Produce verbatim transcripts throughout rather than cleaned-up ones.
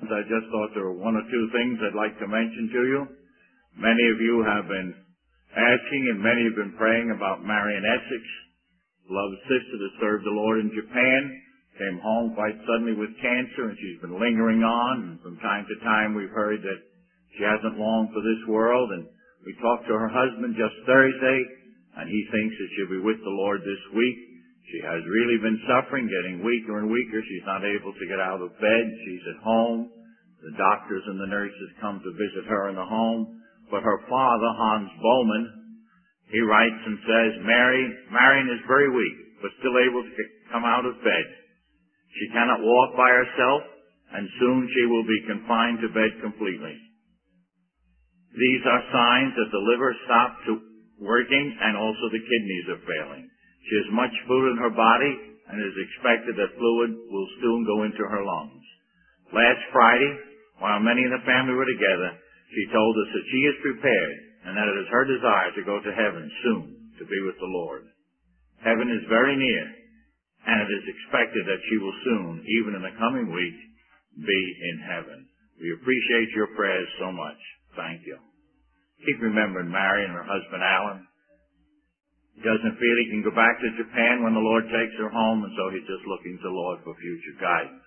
I just thought there were one or two things I'd like to mention to you. Many of you have been asking and many have been praying about Marion Essex, beloved sister that served the Lord in Japan, came home quite suddenly with cancer and she's been lingering on. And from time to time we've heard that she hasn't long for this world. And we talked to her husband just Thursday and he thinks that she'll be with the Lord this week. She has really been suffering, getting weaker and weaker. She's not able to get out of bed. She's at home. The doctors and the nurses come to visit her in the home. But her father, Hans Bowman, he writes and says, Mary, Marion is very weak, but still able to get, come out of bed. She cannot walk by herself, and soon she will be confined to bed completely. These are signs that the liver stopped to working and also the kidneys are failing. She has much fluid in her body, and it is expected that fluid will soon go into her lungs. Last Friday, while many in the family were together, she told us that she is prepared and that it is her desire to go to heaven soon to be with the Lord. Heaven is very near, and it is expected that she will soon, even in the coming week, be in heaven. We appreciate your prayers so much. Thank you. Keep remembering Mary and her husband Alan. He doesn't feel he can go back to Japan when the Lord takes her home, and so he's just looking to the Lord for future guidance.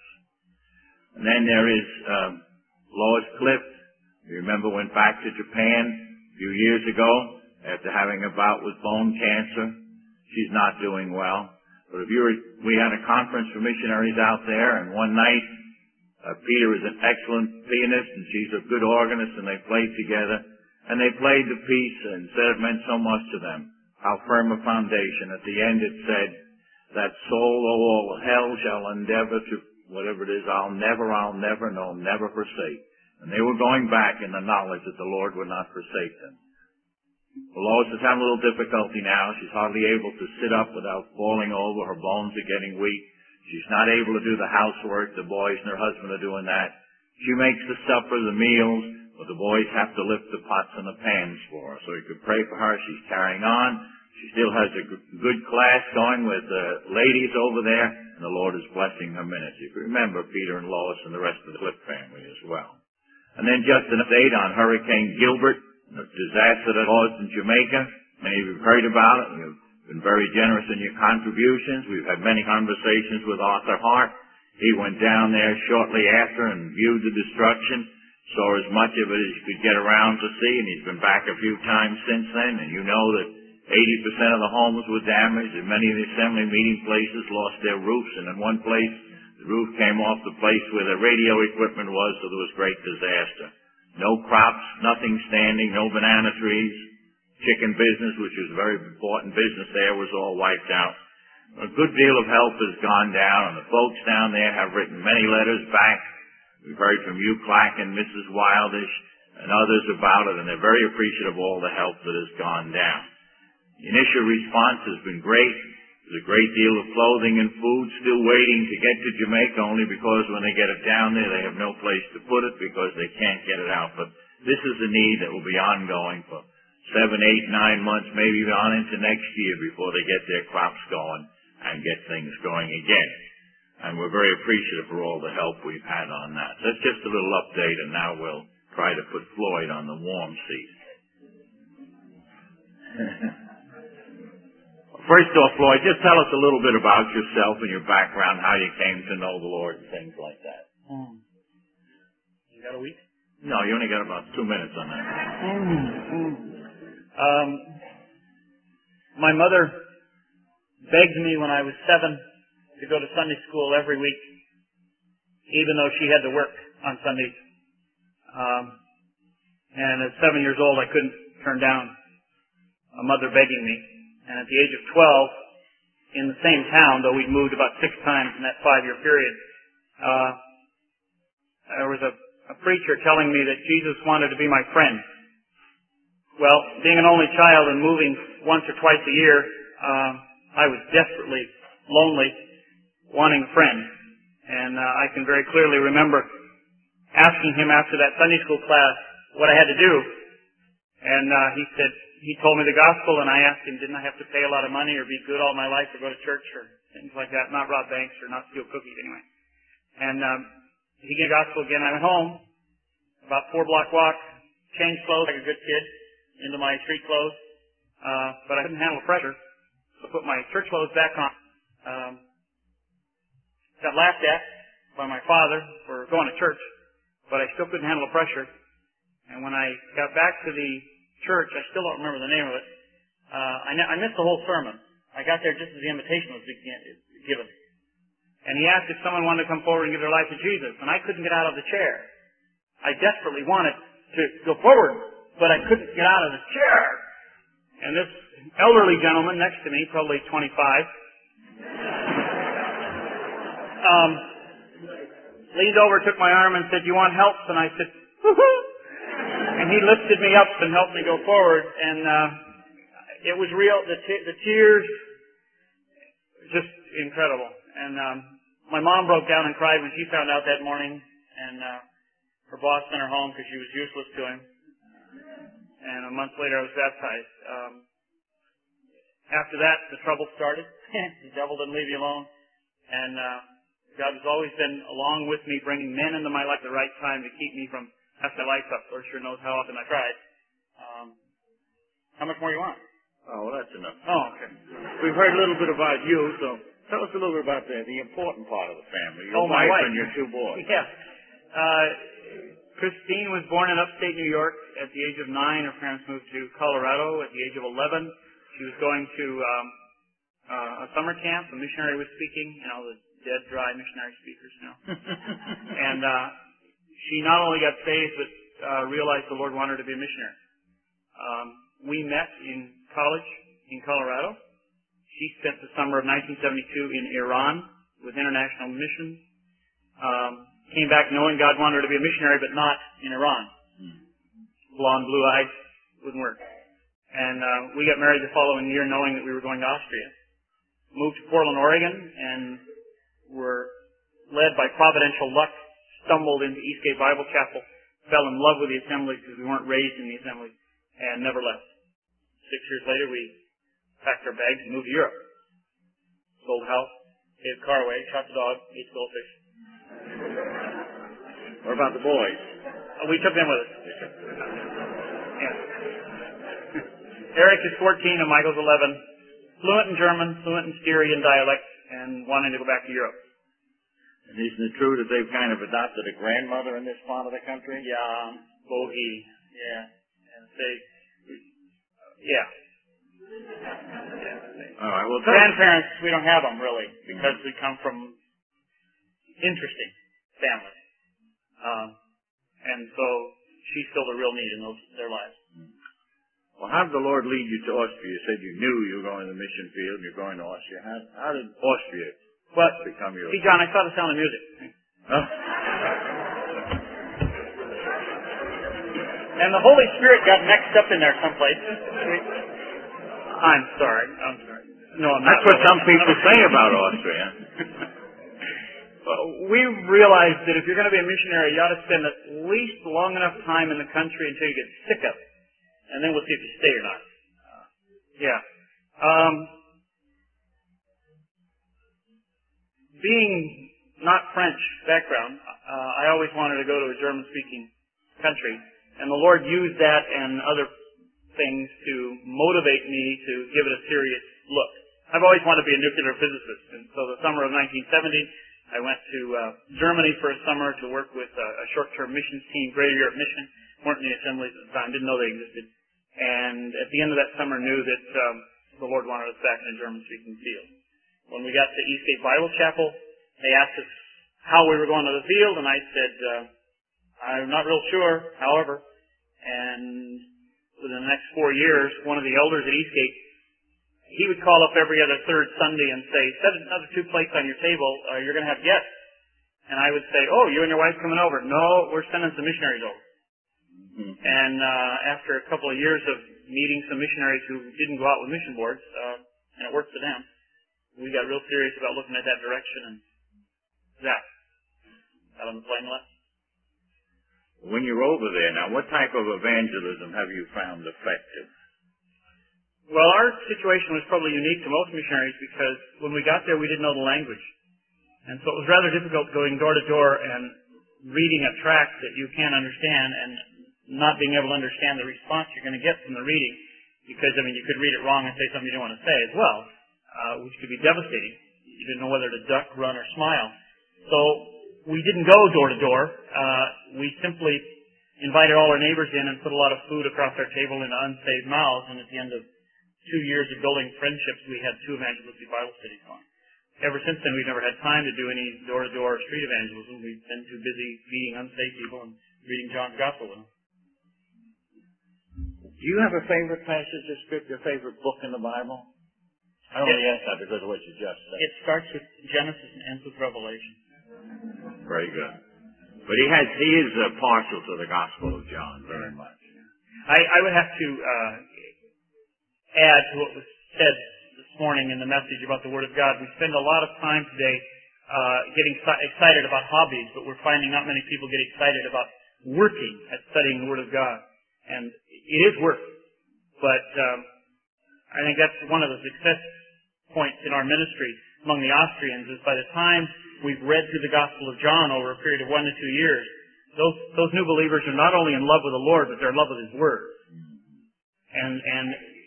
And then there is um, Lois Clift. You remember went back to Japan a few years ago after having a bout with bone cancer. She's not doing well. But if you were, we had a conference for missionaries out there, and one night uh, Peter is an excellent pianist and she's a good organist, and they played together. And they played the piece and said it meant so much to them. How firm a foundation. At the end it said, that soul, oh, all hell shall endeavor to, whatever it is, I'll never, I'll never, no, never forsake. And they were going back in the knowledge that the Lord would not forsake them. Well, Lois is having a little difficulty now. She's hardly able to sit up without falling over. Her bones are getting weak. She's not able to do the housework. The boys and her husband are doing that. She makes the supper, the meals, but the boys have to lift the pots and the pans for her. So you could pray for her. She's carrying on. She still has a good class going with the ladies over there, and the Lord is blessing her ministry. Remember Peter and Lois and the rest of the Cliff family as well. And then just an update on Hurricane Gilbert, the disaster that caused in Jamaica. Many of you have heard about it. You've been very generous in your contributions. We've had many conversations with Arthur Hart. He went down there shortly after and viewed the destruction, saw as much of it as he could get around to see, and he's been back a few times since then. And you know that eighty percent of the homes were damaged, and many of the assembly meeting places lost their roofs, and in one place, the roof came off the place where the radio equipment was, so there was great disaster. No crops, nothing standing, no banana trees. Chicken business, which was a very important business there, was all wiped out. A good deal of help has gone down, and the folks down there have written many letters back. We've heard from you, Clack, and Missus Wildish, and others about it, and they're very appreciative of all the help that has gone down. The initial response has been great. There's a great deal of clothing and food still waiting to get to Jamaica, only because when they get it down there, they have no place to put it because they can't get it out. But this is a need that will be ongoing for seven, eight, nine months, maybe even on into next year before they get their crops going and get things going again. And we're very appreciative for all the help we've had on that. So that's just a little update, and now we'll try to put Floyd on the warm seat. First off, Floyd, just tell us a little bit about yourself and your background, how you came to know the Lord and things like that. Mm. You got a week? No, you only got about two minutes on that. Mm. Mm. Um, my mother begged me when I was seven to go to Sunday school every week, even though she had to work on Sundays. Um, and at seven years old, I couldn't turn down a mother begging me. And at the age of twelve, in the same town, though we'd moved about six times in that five-year period, uh, there was a, a preacher telling me that Jesus wanted to be my friend. Well, being an only child and moving once or twice a year, uh, I was desperately lonely, wanting a friend. And uh, I can very clearly remember asking him after that Sunday school class what I had to do. And uh, he said, he told me the gospel, and I asked him, didn't I have to pay a lot of money or be good all my life or go to church or things like that, not rob banks or not steal cookies anyway. And um, he gave the gospel again. I went home, about four block walk, changed clothes like a good kid into my street clothes, uh, but I couldn't handle the pressure, so I put my church clothes back on. Um, got laughed at by my father for going to church, but I still couldn't handle the pressure. And when I got back to the church, I still don't remember the name of it. Uh, I, I missed the whole sermon. I got there just as the invitation was given. And he asked if someone wanted to come forward and give their life to Jesus, and I couldn't get out of the chair. I desperately wanted to go forward, but I couldn't get out of the chair. And this elderly gentleman next to me, probably twenty-five, um, leaned over, took my arm, and said, "You want help?" And I said, "Woo-hoo!" And he lifted me up and helped me go forward, and uh, it was real. The, t- the tears, just incredible. And um, my mom broke down and cried when she found out that morning, and uh, her boss sent her home because she was useless to him. And a month later, I was baptized. Um, after that, the trouble started. The devil didn't leave you alone. And uh, God has always been along with me, bringing men into my life at the right time to keep me from messing my life up. Lord sure knows how often I tried. Um, how much more you want? Oh, well, that's enough. Oh, okay. We've heard a little bit about you, so tell us a little bit about the, the important part of the family. Your oh, my wife, wife and your two boys. Yeah. Uh, Christine was born in upstate New York. At the age of nine, her parents moved to Colorado. At the age of eleven, she was going to um, uh, a summer camp. A missionary was speaking. You know, the dead, dry missionary speakers, you know. And uh, she not only got saved, but uh, realized the Lord wanted her to be a missionary. Um, we met in college in Colorado. She spent the summer of nineteen seventy-two in Iran with international missions. Um, came back knowing God wanted her to be a missionary, but not in Iran. Hmm. Blonde, blue-eyed, wouldn't work. And uh, we got married the following year knowing that we were going to Austria. Moved to Portland, Oregon, and were led by providential luck, stumbled into Eastgate Bible Chapel, fell in love with the assembly because we weren't raised in the assembly, and never left. Six years later, we packed our bags and moved to Europe. Sold the house, gave the car away, shot the dog, ate the goldfish. What about the boys? Uh, we took them with us. Yeah. Eric is fourteen and Michael's eleven. Fluent in German, fluent in Styrian dialect, and wanting to go back to Europe. And isn't it true that they've kind of adopted a grandmother in this part of the country? Yeah, Bogie. Yeah. And they, yeah. All right. Well, grandparents, we don't have them really because we come from interesting families, um, and so she's still the real need in those their lives. Well, how did the Lord lead you to Austria? You said you knew you were going to the mission field and you're going to Austria. How, how did Austria well, become your? See, John, I saw The Sound of Music. Huh? And the Holy Spirit got mixed up in there someplace. I'm sorry. I'm sorry. No, I'm That's not what really. some people say about Austria. Well, we realized that if you're going to be a missionary, you ought to spend at least long enough time in the country until you get sick of it. And then we'll see if you stay or not. Uh, yeah. Um, being not French background, uh, I always wanted to go to a German-speaking country. And the Lord used that and other things to motivate me to give it a serious look. I've always wanted to be a nuclear physicist. And so the summer of nineteen seventy, I went to uh, Germany for a summer to work with uh, a short-term missions team, Greater Europe Mission. Weren't in the assemblies at the time, didn't know they existed. And at the end of that summer knew that um, the Lord wanted us back in a German-speaking field. When we got to Eastgate Bible Chapel, they asked us how we were going to the field, and I said, uh, I'm not real sure, however. And within the next four years, one of the elders at Eastgate, he would call up every other third Sunday and say, set another two plates on your table, uh, you're going to have guests. And I would say, oh, you and your wife coming over? No, we're sending some missionaries over. Mm-hmm. And uh, after a couple of years of meeting some missionaries who didn't go out with mission boards, uh, and it worked for them, we got real serious about looking at that direction, and that got on the plane left. When you're over there now, what type of evangelism have you found effective? Well, our situation was probably unique to most missionaries because when we got there, we didn't know the language. And so it was rather difficult going door to door and reading a tract that you can't understand and not being able to understand the response you're going to get from the reading. Because, I mean, you could read it wrong and say something you didn't want to say as well, uh, which could be devastating. You didn't know whether to duck, run, or smile. So we didn't go door to door. Uh, we simply invited all our neighbors in and put a lot of food across our table into unsaved mouths. And at the end of two years of building friendships, we had two evangelistic Bible studies going. Ever since then, we've never had time to do any door-to-door street evangelism. We've been too busy feeding unsaved people and reading John's Gospel with them. Do you have a favorite passage of Scripture, a favorite book in the Bible? I only ask that because of what you just said. It starts with Genesis and ends with Revelation. Very good. But he has, he is uh, partial to the Gospel of John very much. I, I would have to uh, add to what was said this morning in the message about the Word of God. We spend a lot of time today uh, getting excited about hobbies, but we're finding not many people get excited about working at studying the Word of God. And it is work. But um, I think that's one of the success points in our ministry among the Austrians is by the time we've read through the Gospel of John over a period of one to two years, those those new believers are not only in love with the Lord, but they're in love with His Word. And and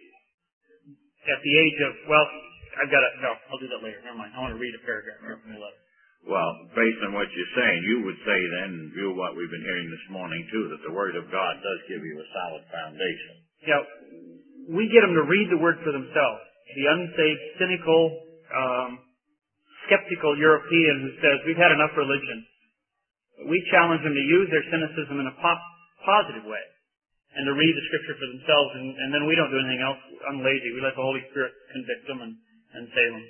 at the age of, well, I've got to, no, I'll do that later. Never mind. I want to read a paragraph here from the letter. Well, based on what you're saying, you would say then, in view of what we've been hearing this morning too, that the Word of God does give you a solid foundation. Yeah, we get them to read the Word for themselves. The unsaved, cynical, um, skeptical European who says, we've had enough religion. We challenge them to use their cynicism in a po- positive way and to read the Scripture for themselves, and, and then we don't do anything else. I'm lazy. We let the Holy Spirit convict them and, and save them.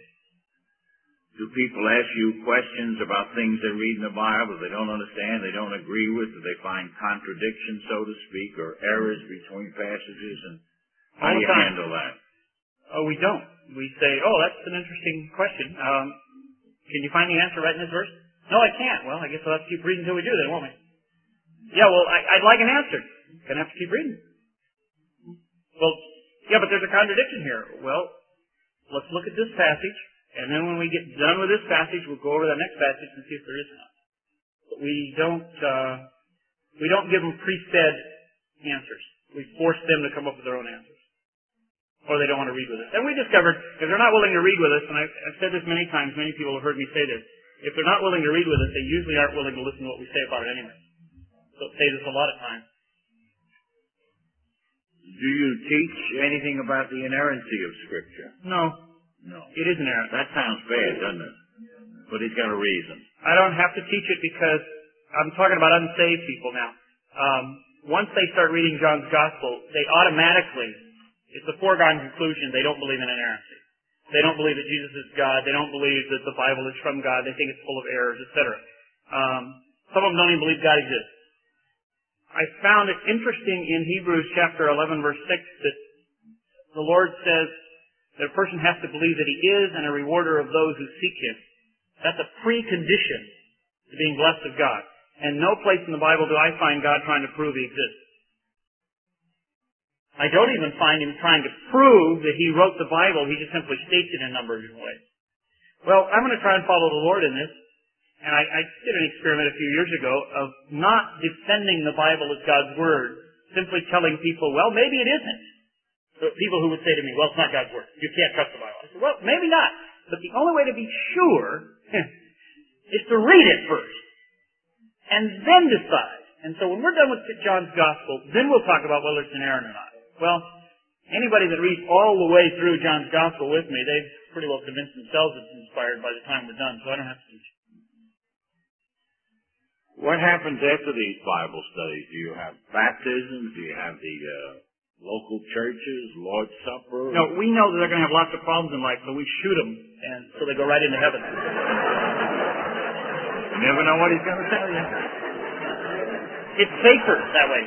Do people ask you questions about things they read in the Bible they don't understand, they don't agree with, do they find contradictions, so to speak, or errors between passages? And how do you handle that? Oh, we don't. We say, oh, that's an interesting question. Um, can you find the answer right in this verse? No, I can't. Well, I guess we'll have to keep reading until we do then, won't we? Yeah, well, I, I'd like an answer. Gonna have to keep reading. Well, yeah, but there's a contradiction here. Well, let's look at this passage. And then when we get done with this passage, we'll go over the next passage and see if there is one. But we don't, uh, we don't give them pre-said answers. We force them to come up with their own answers. Or they don't want to read with us. And we discovered, if they're not willing to read with us, and I've, I've said this many times, many people have heard me say this, if they're not willing to read with us, they usually aren't willing to listen to what we say about it anyway. So it saves us a lot of time. Do you teach anything about the inerrancy of Scripture? No. No. It is inerrant. That sounds bad, doesn't it? But he's got a reason. I don't have to teach it because I'm talking about unsaved people now. Um, once they start reading John's Gospel, they automatically, it's a foregone conclusion, they don't believe in inerrancy. They don't believe that Jesus is God. They don't believe that the Bible is from God. They think it's full of errors, et cetera. Um, some of them don't even believe God exists. I found it interesting in Hebrews chapter eleven, verse six, that the Lord says that a person has to believe that He is and a rewarder of those who seek Him. That's a precondition to being blessed of God. And no place in the Bible do I find God trying to prove He exists. I don't even find Him trying to prove that He wrote the Bible. He just simply states it in a number of different ways. Well, I'm going to try and follow the Lord in this. And I, I did an experiment a few years ago of not defending the Bible as God's Word, simply telling people, well, maybe it isn't. So people who would say to me, well, it's not God's Word. You can't trust the Bible. I said, well, maybe not. But the only way to be sure is to read it first. And then decide. And so when we're done with John's Gospel, then we'll talk about whether it's inerrant or not. Well, anybody that reads all the way through John's Gospel with me, they've pretty well convinced themselves it's inspired by the time we're done, so I don't have to teach. What happens after these Bible studies? Do you have baptisms? Do you have the uh, local churches, Lord's Supper? No, we know that they're going to have lots of problems in life, so we shoot them, and so they go right into heaven. You never know what He's going to tell you. It's safer that way.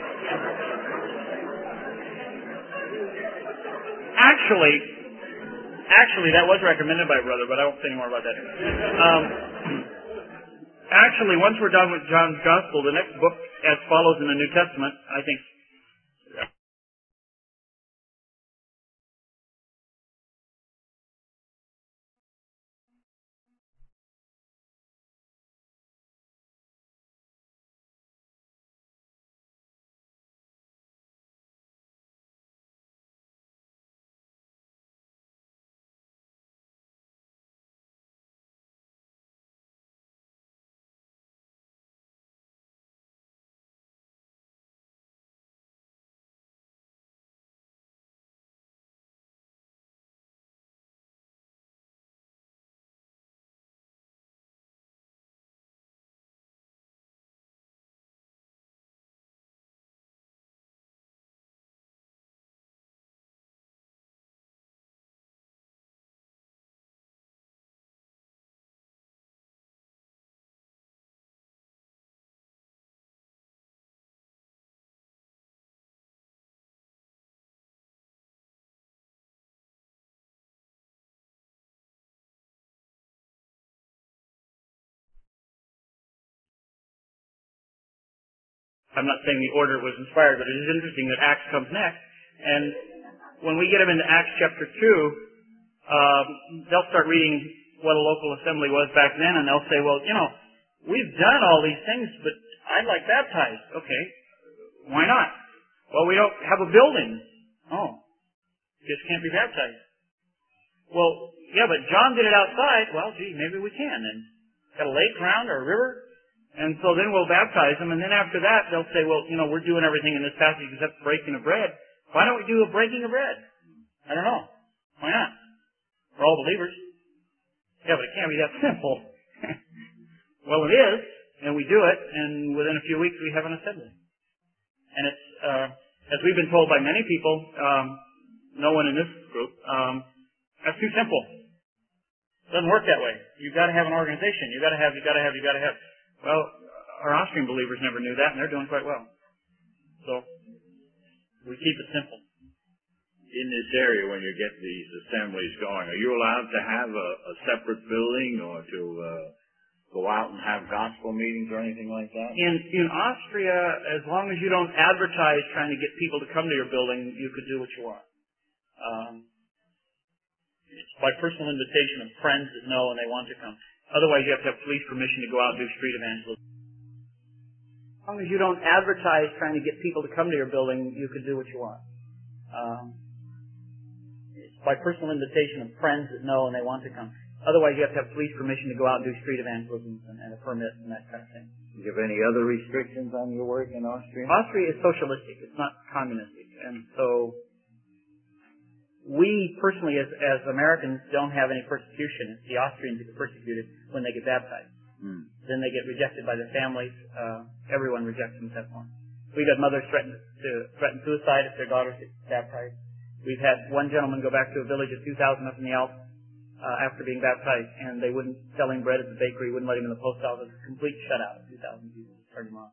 Actually, actually, that was recommended by a brother, but I won't say any more about that. Um, actually, once we're done with John's Gospel, the next book, as follows in the New Testament, I think I'm not saying the order was inspired, but it is interesting that Acts comes next. And when we get them into Acts chapter two, um, they'll start reading what a local assembly was back then, and they'll say, well, you know, we've done all these things, but I'd like baptized. Okay, why not? Well, we don't have a building. Oh, just can't be baptized. Well, yeah, but John did it outside. Well, gee, maybe we can. And got a lake around or a river. And so then we'll baptize them. And then after that, they'll say, well, you know, we're doing everything in this passage except breaking of bread. Why don't we do a breaking of bread? I don't know. Why not? We're all believers. Yeah, but it can't be that simple. Well, it is, and we do it, and within a few weeks we have an assembly. And it's, uh, as we've been told by many people, um, no one in this group, um, that's too simple. It doesn't work that way. You've got to have an organization. You've got to have, you've got to have, you've got to have. Well, our Austrian believers never knew that, and they're doing quite well. So, we keep it simple. In this area, when you get these assemblies going, are you allowed to have a, a separate building or to uh, go out and have gospel meetings or anything like that? In in Austria, as long as you don't advertise trying to get people to come to your building, you could do what you want. Um, it's by personal invitation of friends that know and they want to come. Otherwise, you have to have police permission to go out and do street evangelism. As long as you don't advertise trying to get people to come to your building, you could do what you want. Um, it's by personal invitation of friends that know and they want to come. Otherwise, you have to have police permission to go out and do street evangelism and, and a permit and that kind of thing. Do you have any other restrictions on your work in Austria? Austria is socialistic. It's not communistic. And so we personally, as, as Americans, don't have any persecution. It's the Austrians who get persecuted when they get baptized. Hmm. Then they get rejected by their families. Uh, everyone rejects them at that point. We've had mothers threaten to threaten suicide if their daughters get baptized. We've had one gentleman go back to a village of two thousand up in the Alps uh, after being baptized, and they wouldn't sell him bread at the bakery, wouldn't let him in the post office. Complete shutout of two thousand people. Turned him off.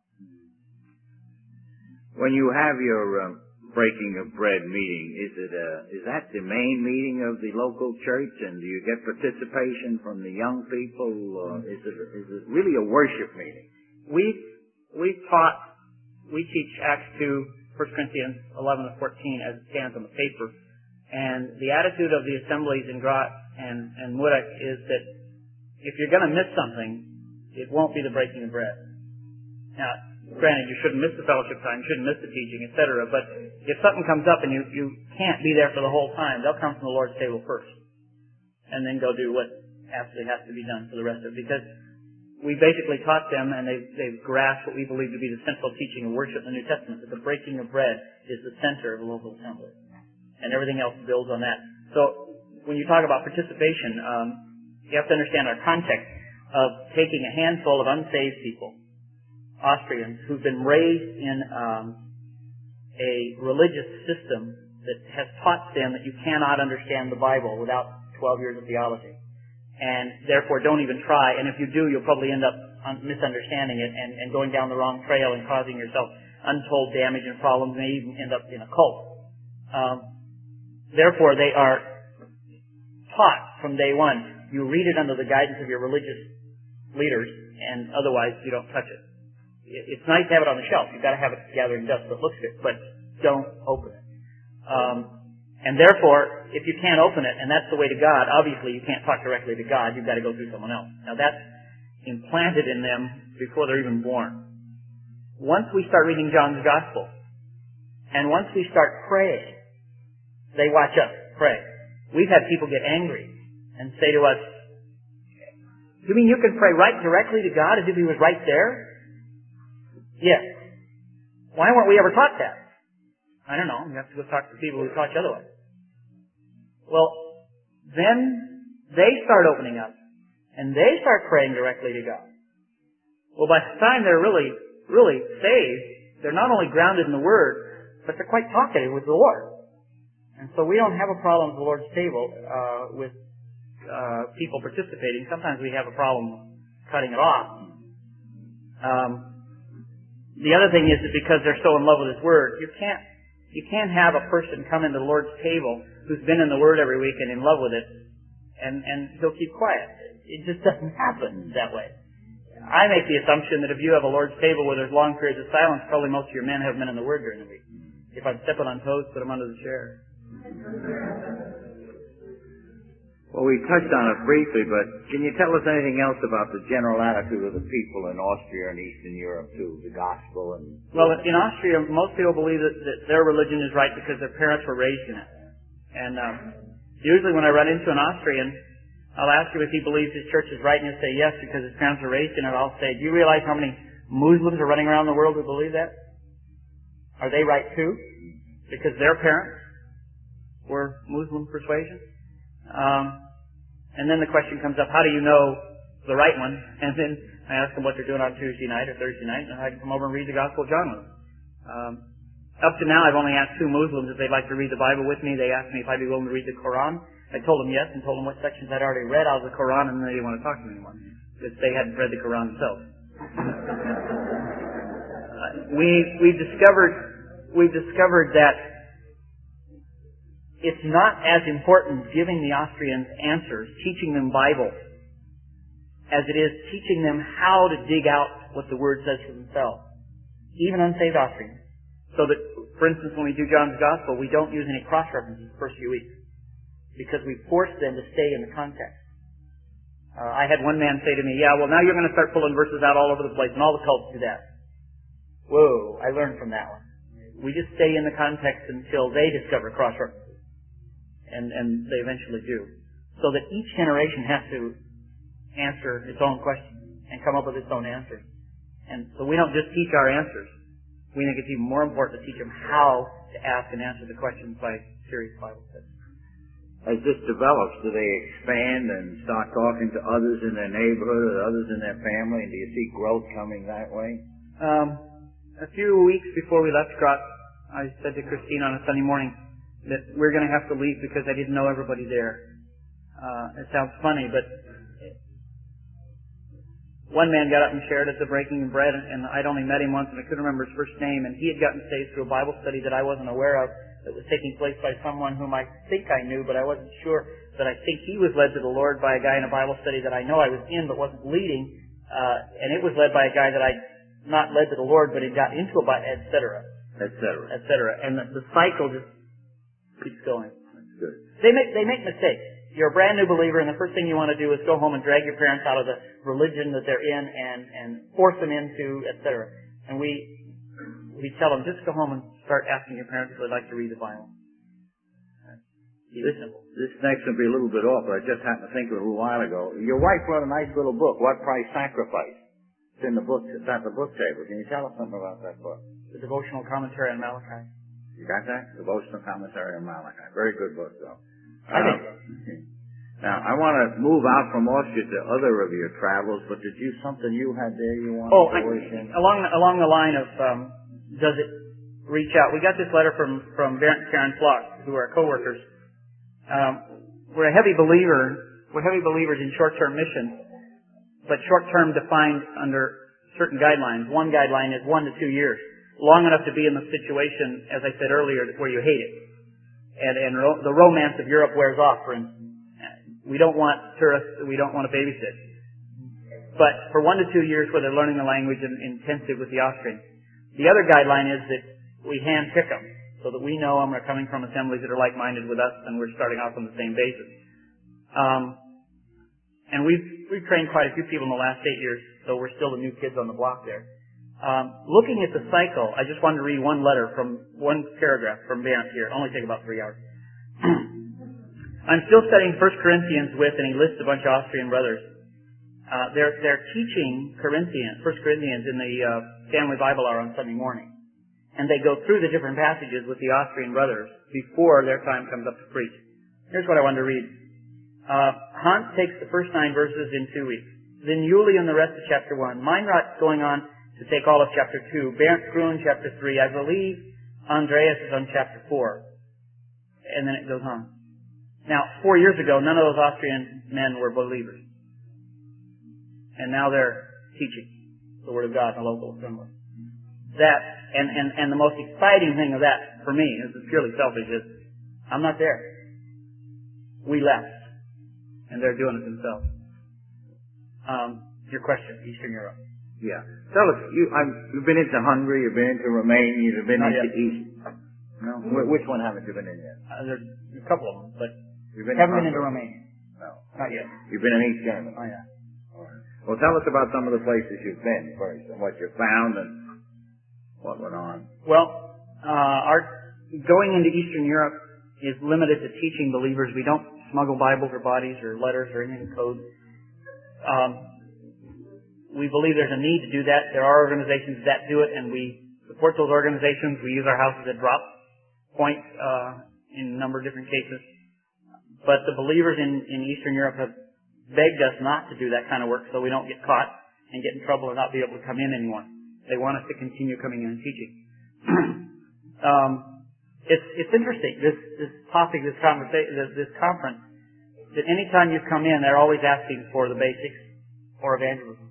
When you have your um, breaking of bread meeting, is it a, is that the main meeting of the local church, and do you get participation from the young people, or is it is it really a worship meeting? We've we've taught we teach Acts two, First Corinthians eleven to fourteen as it stands on the paper, and the attitude of the assemblies in Graz and and Murek is that if you're going to miss something, it won't be the breaking of bread. Now, granted, you shouldn't miss the fellowship time, you shouldn't miss the teaching, et cetera. But if something comes up and you you can't be there for the whole time, they'll come from the Lord's table first, and then go do what absolutely has to be done for the rest of it. Because we basically taught them, and they've, they've grasped what we believe to be the central teaching of worship in the New Testament, that the breaking of bread is the center of the local assembly. And everything else builds on that. So, when you talk about participation, um, you have to understand our context of taking a handful of unsaved people, Austrians, who've been raised in um, a religious system that has taught them that you cannot understand the Bible without twelve years of theology. And therefore don't even try. And if you do, you'll probably end up misunderstanding it and, and going down the wrong trail and causing yourself untold damage and problems, may even end up in a cult. Um, therefore, they are taught from day one. You read it under the guidance of your religious leaders, and otherwise you don't touch it. It's nice to have it on the shelf. You've got to have it gathering dust that looks good, but don't open it. Um, And therefore, if you can't open it, and that's the way to God, obviously you can't talk directly to God, you've got to go through someone else. Now that's implanted in them before they're even born. Once we start reading John's Gospel, and once we start praying, they watch us pray. We've had people get angry and say to us, "You mean you can pray right directly to God as if He was right there?" Yes. Why weren't we ever taught that? I don't know. You have to go talk to people who taught you otherwise. Well, then they start opening up, and they start praying directly to God. Well, by the time they're really, really saved, they're not only grounded in the Word, but they're quite talkative with the Lord. And so we don't have a problem at the Lord's table uh, with uh, people participating. Sometimes we have a problem cutting it off. Um, the other thing is that because they're so in love with His Word, you can't You can't have a person come into the Lord's table who's been in the Word every week and in love with it, and, and he'll keep quiet. It just doesn't happen that way. I make the assumption that if you have a Lord's table where there's long periods of silence, probably most of your men have been in the Word during the week. If I'm stepping on toes, put them under the chair. Well, we touched on it briefly, but can you tell us anything else about the general attitude of the people in Austria and Eastern Europe too, the gospel and... Well, in Austria, most people believe that, that their religion is right because their parents were raised in it. And um, usually when I run into an Austrian, I'll ask him if he believes his church is right, and he'll say yes because his parents were raised in it. I'll say, do you realize how many Muslims are running around the world who believe that? Are they right too? Because their parents were Muslim persuasion? Um, and then the question comes up, how do you know the right one? And then I ask them what they're doing on Tuesday night or Thursday night, and I can come over and read the Gospel of John with them. Um, up to now, I've only asked two Muslims if they'd like to read the Bible with me. They asked me if I'd be willing to read the Quran. I told them yes, and told them what sections I'd already read out of the Quran, and they didn't want to talk to me anymore because they hadn't read the Quran themselves. uh, we we've discovered we've discovered that it's not as important giving the Austrians answers, teaching them Bible, as it is teaching them how to dig out what the Word says for themselves. Even unsaved Austrians. So that, for instance, when we do John's Gospel, we don't use any cross-references the first few weeks. Because we force them to stay in the context. Uh, I had one man say to me, yeah, well now you're going to start pulling verses out all over the place, and all the cults do that. Whoa, I learned from that one. We just stay in the context until they discover cross-references. And, and they eventually do. So that each generation has to answer its own question and come up with its own answers. And so we don't just teach our answers. We think it's even more important to teach them how to ask and answer the questions by serious Bible study. As this develops, do they expand and start talking to others in their neighborhood or others in their family? And do you see growth coming that way? Um, a few weeks before we left Graz, I said to Christine on a Sunday morning that we're going to have to leave because I didn't know everybody there. Uh, it sounds funny, but one man got up and shared at the breaking of bread, and I'd only met him once, and I couldn't remember his first name, and he had gotten saved through a Bible study that I wasn't aware of that was taking place by someone whom I think I knew, but I wasn't sure. That I think he was led to the Lord by a guy in a Bible study that I know I was in but wasn't leading, uh, and it was led by a guy that I not led to the Lord, but he got into a Bible, et cetera, et cetera, et cetera, and the, the cycle just keeps going. That's good. They make they make mistakes. You're a brand new believer, and the first thing you want to do is go home and drag your parents out of the religion that they're in and and force them into, et cetera. And we we tell them, just go home and start asking your parents if they'd like to read the Bible. This, this next will be a little bit off, but I just happened to think of it a little while ago. Your wife wrote a nice little book, What Price Sacrifice? It's in the book. It's at the book table. Can you tell us something about that book? The devotional commentary on Malachi. You got that? Devotional commentary on Malachi. Very good book, though. I think so. Now, I want to move out from Austria to other of your travels, but did you, something you had there you wanted oh, to I, voice in? along, along the line of, um, does it reach out? We got this letter from, from Bernd and Karen Flock, who are co-workers. Um, we're a heavy believer, we're heavy believers in short-term missions, but short-term defined under certain guidelines. One guideline is one to two years. Long enough to be in the situation, as I said earlier, where you hate it. And, and ro- the romance of Europe wears off, for instance. We don't want tourists, we don't want to babysit. But for one to two years where they're learning the language and intensive with the Austrian. The other guideline is that we hand-pick them, so that we know them are coming from assemblies that are like-minded with us, and we're starting off on the same basis. Um, and we've, we've trained quite a few people in the last eight years, so we're still the new kids on the block there. Um, looking at the cycle, I just wanted to read one letter from one paragraph from Bernd here. It'll only take about three hours. I'm still studying First Corinthians with, and he lists a bunch of Austrian brothers. Uh, they're they're teaching Corinthians, First Corinthians in the uh, family Bible hour on Sunday morning, and they go through the different passages with the Austrian brothers before their time comes up to preach. Here's what I wanted to read. Uh, Hans takes the first nine verses in two weeks. Then Yuli and the rest of chapter one. Meinrad's going on to take all of chapter two. Bernd Gruen chapter three. I believe Andreas is on chapter four. And then it goes on. Now, four years ago, none of those Austrian men were believers. And now they're teaching the Word of God in a local assembly. That, and, and, and the most exciting thing of that, for me, this is purely selfish, is I'm not there. We left. And they're doing it themselves. Um, Your question, Eastern Europe. Yeah. Tell us, you, I'm, you've been into Hungary, you've been into Romania, you've been Not into yet. East. No? Wh- which one haven't you been in yet? Uh, there's a couple of them, but You've been haven't to been into Hungary? Romania. No. Not yet. You've been in East Germany? Oh, yeah. All right. Well, tell us about some of the places you've been first, and what you found, and what went on. Well, uh, our going into Eastern Europe is limited to teaching believers. We don't smuggle Bibles or bodies or letters or anything code. Um, we believe there's a need to do that. There are organizations that do it, and we support those organizations. We use our house as a drop point uh, in a number of different cases. But the believers in, in Eastern Europe have begged us not to do that kind of work so we don't get caught and get in trouble or not be able to come in anymore. They want us to continue coming in and teaching. um, it's it's interesting, this this topic, this conversation, this, this conference, that any time you come in, they're always asking for the basics or evangelism.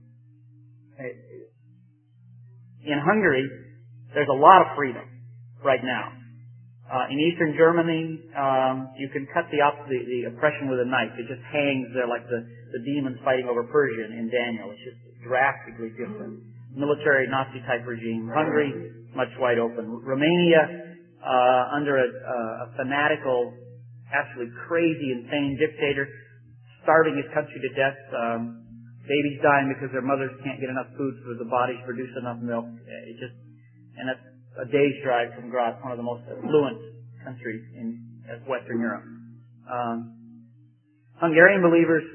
In Hungary, there's a lot of freedom right now. Uh, in Eastern Germany, um, you can cut the, op- the the oppression with a knife. It just hangs there like the, the demons fighting over Persia in Daniel. It's just drastically different. Military Nazi type regime. Hungary, much wide open. Romania, uh, under a, a fanatical, absolutely crazy, insane dictator, starving his country to death. Um, babies dying because their mothers can't get enough food for the bodies to produce enough milk. It just, and that's a day's drive from Graz, one of the most affluent countries in Western Europe. Um, Hungarian believers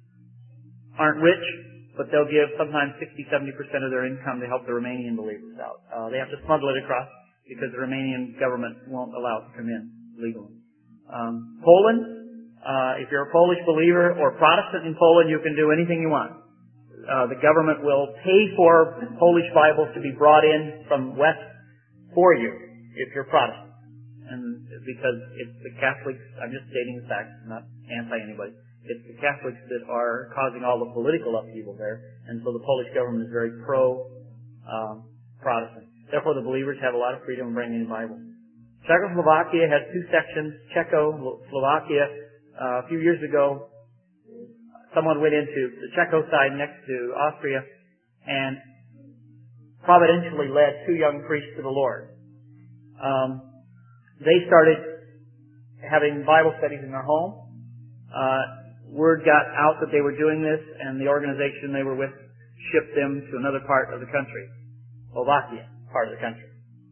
aren't rich, but they'll give sometimes sixty, seventy percent of their income to help the Romanian believers out. Uh, they have to smuggle it across because the Romanian government won't allow it to come in legally. Um, Poland, uh, if you're a Polish believer or Protestant in Poland, you can do anything you want. Uh, the government will pay for Polish Bibles to be brought in from West for you if you're Protestant. And because it's the Catholics, I'm just stating the facts, not anti-anybody, it's the Catholics that are causing all the political upheaval there, and so the Polish government is very pro-Protestant. Um, Therefore, the believers have a lot of freedom in bringing in the Bible. Czechoslovakia has two sections. Czechoslovakia, uh, a few years ago, someone went into the Czecho side next to Austria and providentially led two young priests to the Lord. Um, they started having Bible studies in their home. Uh, word got out that they were doing this, and the organization they were with shipped them to another part of the country, Slovakia, part of the country.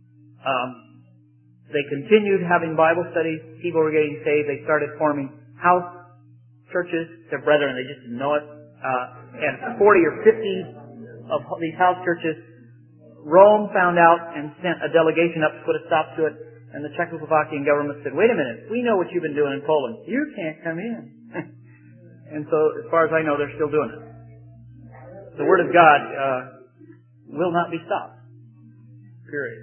Um, they continued having Bible studies. People were getting saved. They started forming house churches. Their brethren, they just didn't know it. Uh, and forty or fifty of these house churches, Rome found out and sent a delegation up to put a stop to it, and the Czechoslovakian government said, wait a minute, we know what you've been doing in Poland. You can't come in. And so, as far as I know, they're still doing it. The Word of God uh, will not be stopped. Period.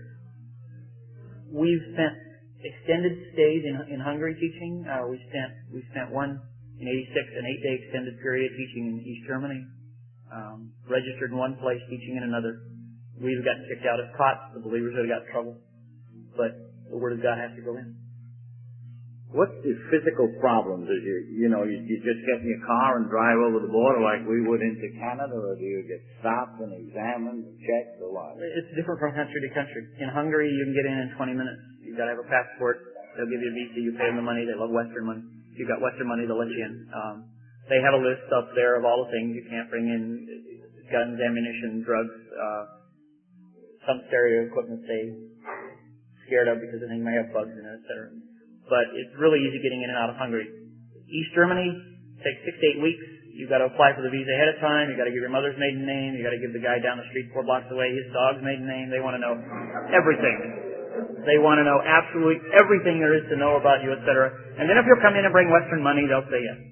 We've spent extended stays in, in Hungary teaching. Uh, we spent we spent one in eighty-six, an eight-day extended period teaching in East Germany. Um, registered in one place, teaching in another. We've gotten kicked out of cots. The believers have got in trouble. But the Word of God has to go in. What's the physical problems? Is you, you know, you, you just get in your car and drive over the border like we would into Canada, or do you get stopped and examined and checked, or what? It's different from country to country. In Hungary, you can get in in twenty minutes. You've got to have a passport. They'll give you a visa. You pay them the money. They love Western money. If you've got Western money, they'll let you in. Um, they have a list up there of all the things you can't bring in: guns, ammunition, drugs, uh, some stereo equipment they scared of because they think may have bugs in it, et cetera. But it's really easy getting in and out of Hungary. East Germany takes six to eight weeks. You've got to apply for the visa ahead of time. You've got to give your mother's maiden name. You've got to give the guy down the street four blocks away his dog's maiden name. They want to know everything. They want to know absolutely everything there is to know about you, et cetera. And then if you'll come in and bring Western money, they'll say yes.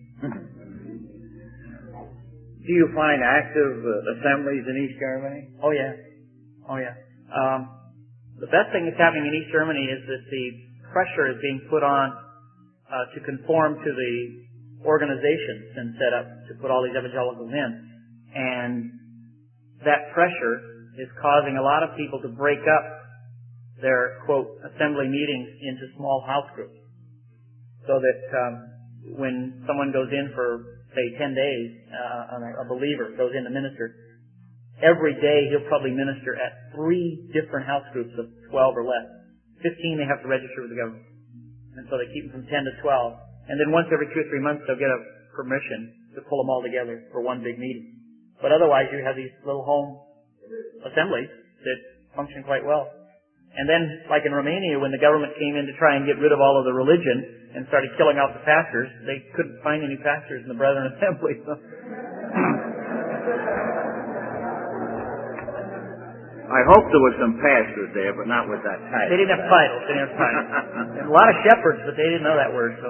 Do you find active uh, assemblies in East Germany? Oh, yeah. Oh, yeah. Um, the best thing that's happening in East Germany is that the pressure is being put on uh, to conform to the organizations and set up to put all these evangelicals in. And that pressure is causing a lot of people to break up their, quote, assembly meetings into small house groups. So that um, when someone goes in for say ten days, uh, on a, a believer goes in to minister, every day he'll probably minister at three different house groups of twelve or less. Fifteen they have to register with the government. And so they keep them from ten to twelve. And then once every two or three months they'll get a permission to pull them all together for one big meeting. But otherwise you have these little home assemblies that function quite well. And then, like in Romania, when the government came in to try and get rid of all of the religion and started killing out the pastors, they couldn't find any pastors in the Brethren Assembly. So. I hope there were some pastors there, but not with that title. They didn't have titles. They didn't have titles. There's a lot of shepherds, but they didn't know that word. So.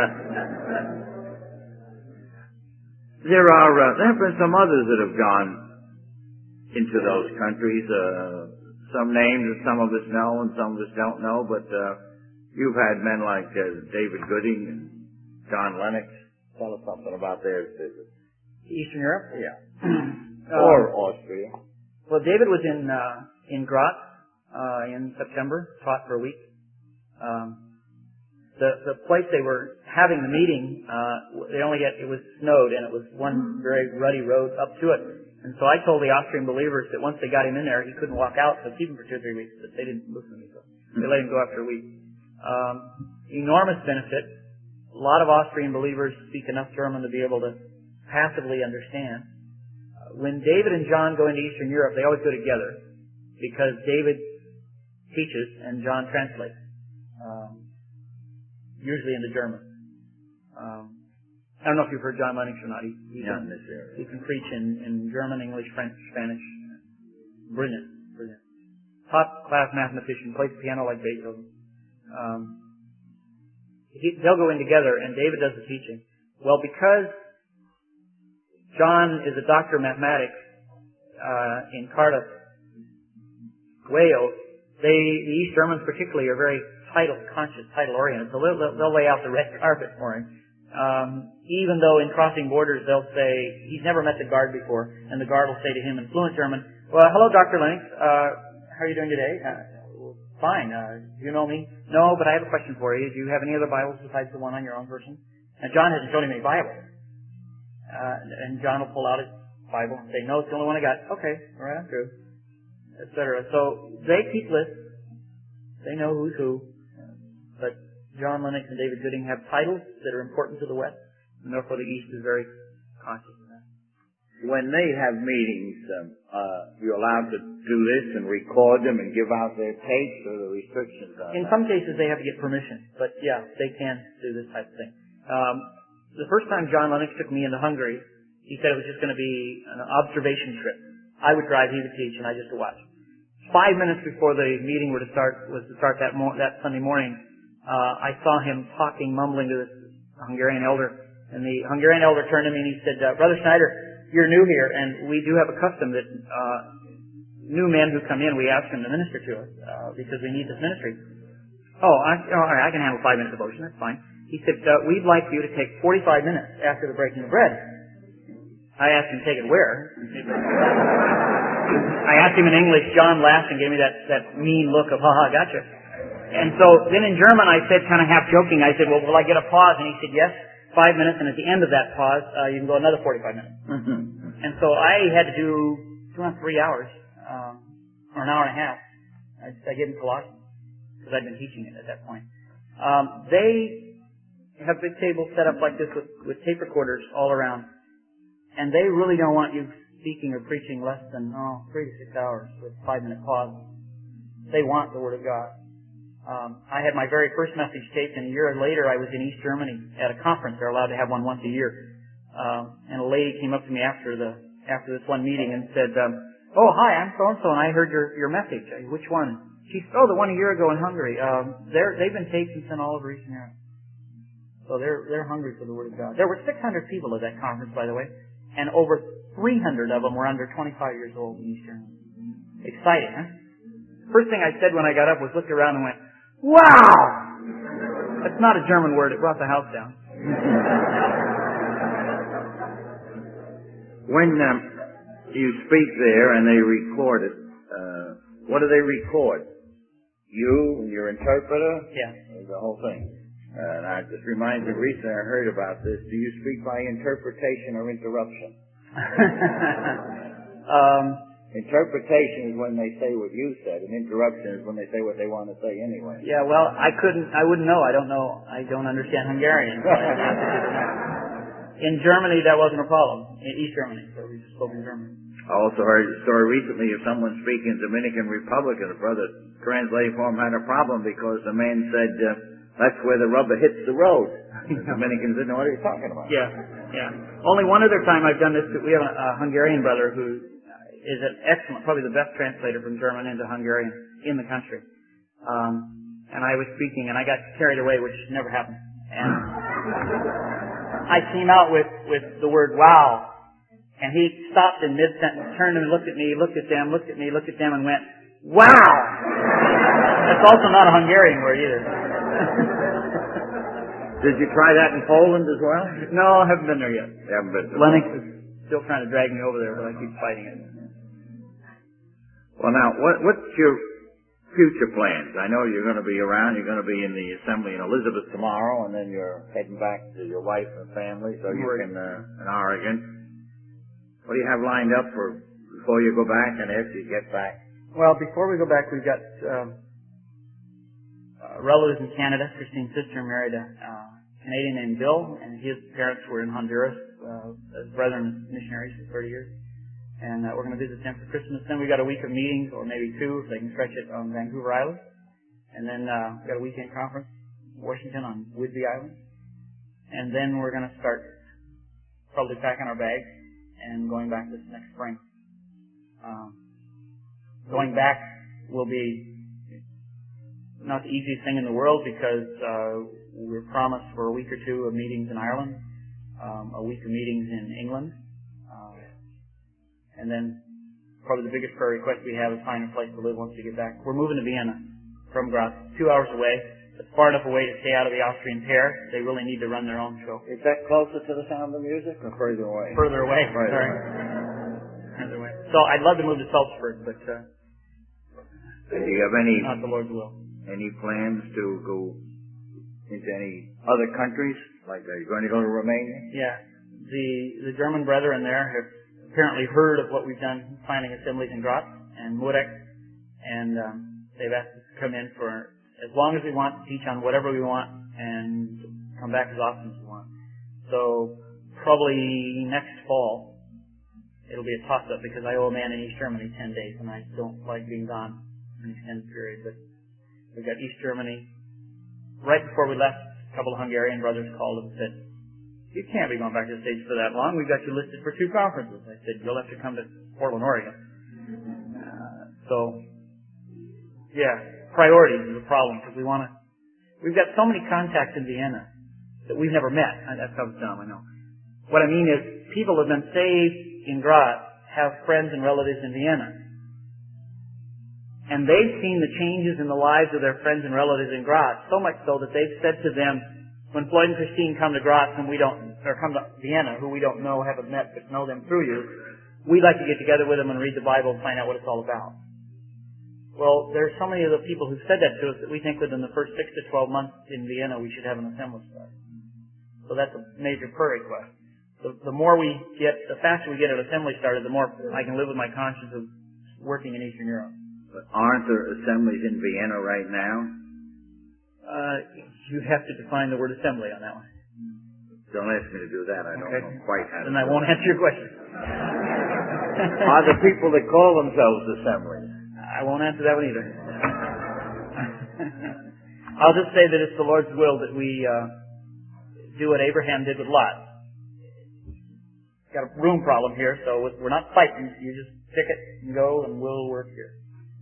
There are uh, there have been some others that have gone into those countries. Uh, some names that some of us know and some of us don't know, but uh, you've had men like uh, David Gooding and John Lennox. Tell us something about their visit. Eastern Europe? Yeah. um, or Austria. Well, David was in uh, in Graz uh, in September, taught for a week. Um, the the place they were having the meeting, uh, they only had, it was snowed and it was one very ruddy road up to it. And so I told the Austrian believers that once they got him in there, he couldn't walk out, so keep him for two or three weeks. But they didn't listen to me, so they let him go after a week. Um, enormous benefit. A lot of Austrian believers speak enough German to be able to passively understand. Uh, when David and John go into Eastern Europe, they always go together because David teaches and John translates, um, usually into German. Um, I don't know if you've heard John Lennox or not. He, he, yeah, can, in this area. he can preach in, in German, English, French, Spanish. Brilliant, brilliant. Top class mathematician, plays piano like Beethoven. Um, he, they'll go in together, and David does the teaching. Well, because John is a doctor of mathematics uh, in Cardiff, Wales, they, the East Germans particularly, are very title conscious, title oriented. So they'll, they'll lay out the red carpet for him. Um, even though in crossing borders they'll say, he's never met the guard before, and the guard will say to him in fluent German, well, hello, Doctor Lennox, uh, how are you doing today? Uh, well, fine, uh, do you know me? No, but I have a question for you. Do you have any other Bibles besides the one on your own person? And John hasn't shown him any Bible. Uh, and John will pull out his Bible and say, no, it's the only one I got. Okay, all right, I'm through, et cetera. So they keep lists. They know who's who. But John Lennox and David Gooding have titles that are important to the West, and therefore the East is very conscious of that. When they have meetings, um, uh, you're allowed to do this and record them and give out their tapes, or the restrictions on In that? some cases they have to get permission, but yeah, they can do this type of thing. Um, the first time John Lennox took me into Hungary, he said it was just going to be an observation trip. I would drive, he would teach, and I just would watch. Five minutes before the meeting were to start, was to start that mo- that Sunday morning, Uh, I saw him talking, mumbling to this Hungarian elder, and the Hungarian elder turned to me and he said, uh, Brother Schneider, you're new here, and we do have a custom that uh, new men who come in, we ask them to minister to us uh, because we need this ministry. Oh, I, all right, I can handle five minutes devotion, that's fine. He said, uh, we'd like you to take forty-five minutes after the breaking of bread. I asked him to take it where? I asked him in English. John laughed and gave me that, that mean look of, haha, gotcha. And so then in German I said, kind of half joking, I said, well, will I get a pause? And he said, yes, five minutes, and at the end of that pause, uh, you can go another forty-five minutes. Mm-hmm. And so I had to do two and three hours, um, or an hour and a half. I, I gave him Colossians, because I'd been teaching it at that point. Um, they have big tables set up like this with, with tape recorders all around, and they really don't want you speaking or preaching less than, oh, three to six hours with five-minute pause. They want the Word of God. Um, I had my very first message taped, and a year later I was in East Germany at a conference. They're allowed to have one once a year. Um, and a lady came up to me after the after this one meeting and said, um, oh, hi, I'm so-and-so, and I heard your, your message. I, Which one? She said, oh, the one a year ago in Hungary. Um, they're, they've been taped and sent all over Eastern Europe. So they're, they're hungry for the Word of God. There were six hundred people at that conference, by the way, and over three hundred of them were under twenty-five years old in East Germany. Exciting, huh? First thing I said when I got up was looked around and went, wow! That's not a German word. It brought the house down. When um, you speak there and they record it, uh, what do they record? You, your interpreter? Yeah. The whole thing. Uh, and it just reminds me, recently I heard about this. Do you speak by interpretation or interruption? um, interpretation is when they say what you said, and interruption is when they say what they want to say anyway. Yeah, well, I couldn't, I wouldn't know. I don't know, I don't understand Hungarian. So in Germany, that wasn't a problem. In East Germany, so we just spoke in German. I also heard a story recently of someone speaking Dominican Republic, and a brother translating for him had a problem because the man said, uh, that's where the rubber hits the road. The Dominicans didn't know what he was talking about. Yeah, yeah. Only one other time I've done this. We have a, a Hungarian brother who is an excellent, probably the best translator from German into Hungarian in the country. Um, and I was speaking, and I got carried away, which never happened. And I came out with, with the word wow. And he stopped in mid-sentence, turned and looked at me, looked at them, looked at me, looked at them, and went, wow! That's also not a Hungarian word either. Did you try that in Poland as well? No, I haven't been there yet. You haven't been there. Lennox is still trying to drag me over there, but I keep fighting it. Well, now, what, what's your future plans? I know you're going to be around. You're going to be in the assembly in Elizabeth tomorrow, and then you're heading back to your wife and family, so you can, uh, in Oregon. What do you have lined up for before you go back and after you get back? Well, before we go back, we've got um, uh, relatives in Canada. Christine's sister married a uh, Canadian named Bill, and his parents were in Honduras uh, as brethren missionaries for thirty years. And uh, we're going to visit them for Christmas. Then we've got a week of meetings, or maybe two, if they can stretch it, on Vancouver Island. And then uh, we've got a weekend conference in Washington on Whidbey Island. And then we're going to start probably packing our bags and going back this next spring. Um, going back will be not the easiest thing in the world because uh, we're promised for a week or two of meetings in Ireland, um, a week of meetings in England, uh, and then probably the biggest prayer request we have is find a place to live once we get back. We're moving to Vienna from Graz, two hours away. It's far enough away to stay out of the Austrian tear. They really need to run their own show. Is that closer to the Sound of Music or further away? Further away. Further Sorry. away. Further away. So I'd love to move to Salzburg, but uh, do you have any not the Lord's will. Any plans to go into any other countries? Like, are you going to go to Romania? Yeah. The the German brethren there have apparently heard of what we've done planning assemblies in Graz and Murek, and um, they've asked us to come in for as long as we want, teach on whatever we want, and come back as often as we want. So probably next fall, it'll be a toss-up because I owe a man in East Germany ten days, and I don't like being gone an extended period. But we got East Germany. Right before we left, a couple of Hungarian brothers called and said, "You can't be going back to the States for that long. We've got you listed for two conferences." I said, "You'll have to come to Portland, Oregon." Uh, so, yeah. Priorities is a problem because we want to. We've got so many contacts in Vienna that we've never met. That sounds dumb, I know. What I mean is, people have been saved in Graz have friends and relatives in Vienna, and they've seen the changes in the lives of their friends and relatives in Graz. So much so that they've said to them, when Floyd and Christine come to Graz and we don't, or come to Vienna, who we don't know, haven't met, but know them through you, we'd like to get together with them and read the Bible and find out what it's all about. Well, there are so many of the people who've said that to us that we think within the first six to twelve months in Vienna we should have an assembly started. So that's a major prayer request. The, the more we get, the faster we get an assembly started, the more I can live with my conscience of working in Eastern Europe. But aren't there assemblies in Vienna right now? Uh, you have to define the word assembly on that one. Don't ask me to do that. I don't okay. know quite how to Then I won't answer your question. Are the people that call themselves assemblies? I won't answer that one either. I'll just say that it's the Lord's will that we uh, do what Abraham did with Lot. Got a room problem here, so we're not fighting. You just pick it and go, and we'll work here.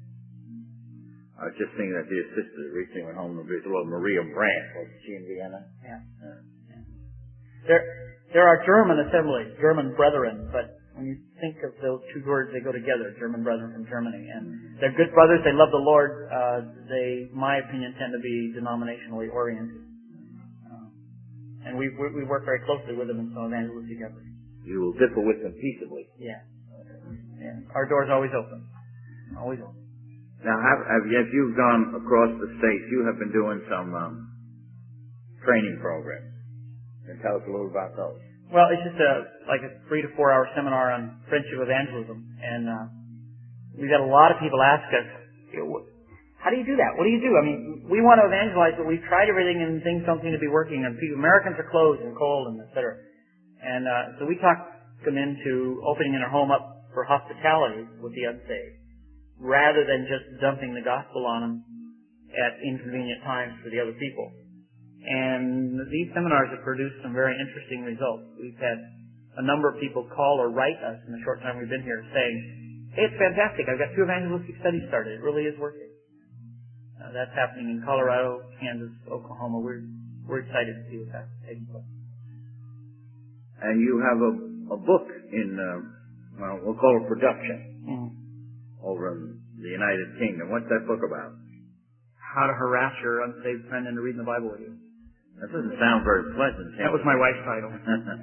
I was just thinking that his sister recently went home to visit little Maria Brandt. Wasn't she in Vienna? Yeah. yeah. yeah. There, there are German assemblies, German brethren, but when you think of those two words, they go together, German brethren from Germany. And they're good brothers, they love the Lord. Uh, they, my opinion, tend to be denominationally oriented. Uh, and we, we we work very closely with them in some evangelistic efforts. You will differ with them peaceably. Yeah. yeah. Our door's always open. Always open. Now, have, have, as you've gone across the states, you have been doing some um, training programs. And tell us a little about those. Well, it's just a like a three to four hour seminar on friendship evangelism, and uh, we've got a lot of people ask us, you know, how do you do that? What do you do? I mean, we want to evangelize, but we've tried everything and things don't seem to be working, and people, Americans are closed and cold and et cetera. And uh, so we talk them into opening their home up for hospitality with the unsaved, rather than just dumping the gospel on them at inconvenient times for the other people. And these seminars have produced some very interesting results. We've had a number of people call or write us in the short time we've been here saying, hey, it's fantastic. I've got two evangelistic studies started. It really is working. Uh, that's happening in Colorado, Kansas, Oklahoma. We're, we're excited to see what's happening, taking place. And you have a, a book in, uh, well, we'll call it production, mm-hmm. over in the United Kingdom. What's that book about? How to harass your unsaved friend into reading the Bible with you. That doesn't sound very pleasant. That was my wife's title.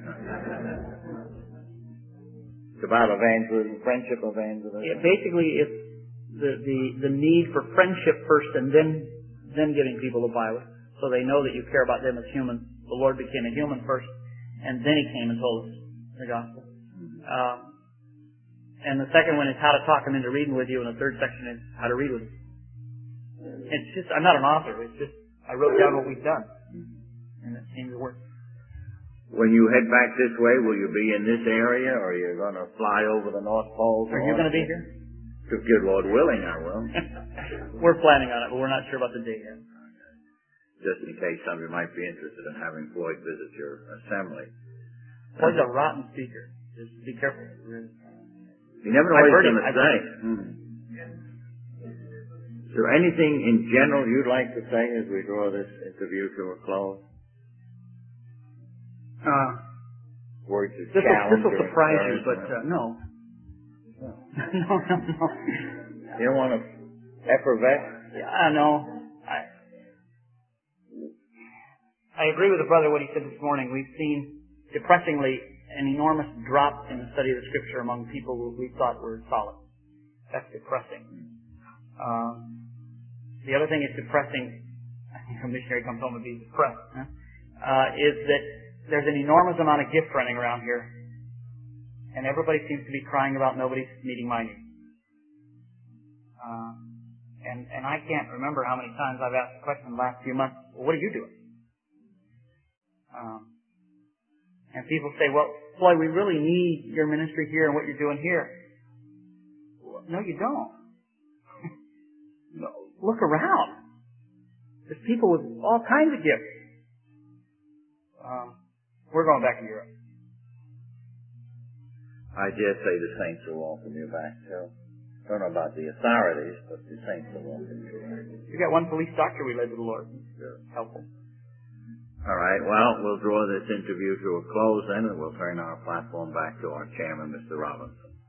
It's about evangelism, friendship evangelism. It basically, it's the, the, the need for friendship first and then, then giving people the Bible so they know that you care about them as humans. The Lord became a human first, and then He came and told us the gospel. Uh, and the second one is how to talk them into reading with you, and the third section is how to read with them. It's just, I'm not an author. It's just, I wrote down what we've done. And it seems to work. When you head back this way, will you be in this area, or are you going to fly over the North Pole? Are you going to be here? If good Lord willing, I will. We're planning on it, but we're not sure about the date yet. Just in case somebody might be interested in having Floyd visit your assembly. Floyd's a rotten speaker. Just be careful. You never know what he's going to say. Hmm. Is there anything in general you'd like to say as we draw this interview to a close? Uh, Words of this challenge. Will, this will surprise you, but uh, no. No. no, no, no. You don't want to effervesce? Yeah, I know. I, I agree with the brother what he said this morning. We've seen, depressingly, an enormous drop in the study of the Scripture among people who we thought were solid. That's depressing. Um, the other thing that's depressing, I think a missionary comes home and be depressed, huh? uh, is that there's an enormous amount of gift running around here, and everybody seems to be crying about nobody's meeting my needs. Uh, and, and I can't remember how many times I've asked the question in the last few months, well, what are you doing? Um, and people say, well, Floyd, we really need your ministry here and what you're doing here. Well, no, you don't. No, look around. There's people with all kinds of gifts. Um, we're going back to Europe. I dare say the saints will welcome you back too. Don't know about the authorities, but the saints will welcome you back. We got one police doctor we led to the Lord. Sure. Helpful. All right. Well, we'll draw this interview to a close then, and we'll turn our platform back to our chairman, Mister Robinson.